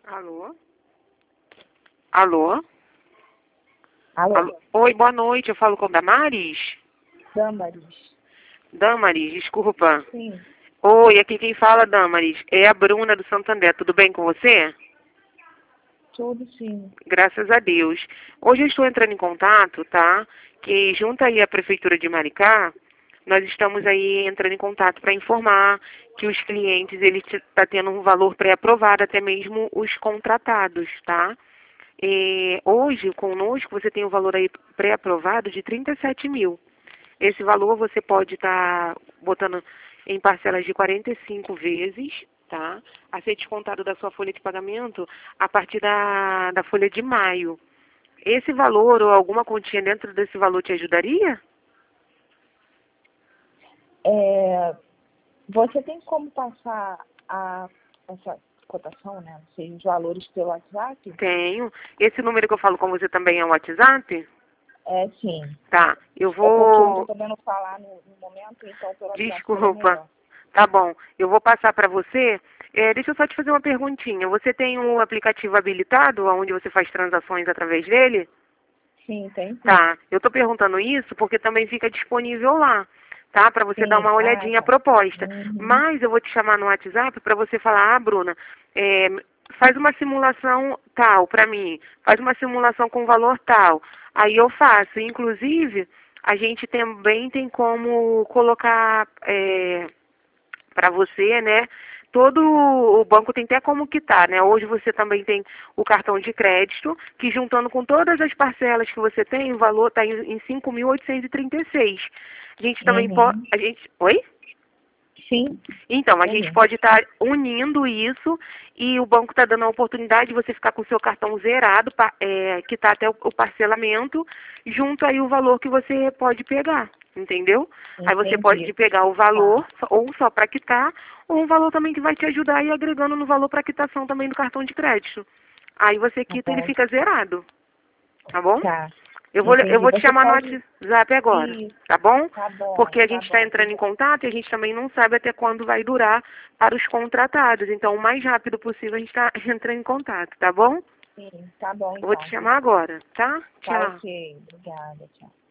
Alô? Alô? Alô? Oi, boa noite. Eu falo com Damaris? Damaris. Damaris, desculpa. Sim, Oi, aqui quem fala, Damaris, é a Bruna do Santander. Tudo bem com você? tudo sim. Graças a Deus. Hoje eu estou entrando em contato, tá? Que junto aí à Prefeitura de Maricá, nós estamos aí entrando em contato para informar que os clientes, ele está tendo um valor pré-aprovado, até mesmo os contratados, tá? Hoje, conosco, você tem um valor aí pré-aprovado de 37 mil. Esse valor você pode estar botando em parcelas de 45 vezes, tá? A ser descontado da sua folha de pagamento a partir da folha de maio. Esse valor ou alguma continha dentro desse valor te ajudaria? Você tem como passar essa cotação, né? Ou seja, os valores pelo WhatsApp? Tenho. Esse número que eu falo com você também é o WhatsApp? É, sim. Tá. Eu É porque eu não estou vou... podendo falar no momento, então pelo WhatsApp seria Desculpa. melhor. Tá bom. Eu vou passar para você. Deixa eu só te fazer uma perguntinha. Você tem um aplicativo habilitado onde você faz transações através dele? Sim, tem sim. Tá. Eu estou perguntando isso porque também fica disponível lá, tá? Para você dar Sim. uma Ah, olhadinha a tá. proposta. Uhum. Mas eu vou te chamar no WhatsApp para você falar, Bruna, é, faz uma simulação tal para mim, faz uma simulação com valor tal. Aí eu faço. Inclusive, a gente também tem como colocar para você, né? Todo o banco tem até como quitar, né? Hoje você também tem o cartão de crédito, que juntando com todas as parcelas que você tem, o valor está em 5.836. A gente também pode... Uhum. Oi? Sim, Então, a gente entendi. pode estar unindo isso e o banco está dando a oportunidade de você ficar com o seu cartão zerado, quitar até o parcelamento, junto aí o valor que você pode pegar, entendeu? Aí você pode Entendi. pegar o Tá. valor, ou só para quitar, ou um valor também que vai te ajudar e agregando no valor para quitação também do cartão de crédito. Aí você Tá quita e ele bom. fica zerado, tá bom? Tá. Eu Entendi. vou te Você chamar no pode WhatsApp agora, ir. tá bom? Tá Porque bom, a tá gente está bom. entrando em contato e a gente também não sabe até quando vai durar para os contratados. Então, o mais rápido possível a gente está entrando em contato, tá bom? Sim, tá bom Eu vou te então. chamar agora, tá? Tá Tchau. ok. Obrigada, tchau.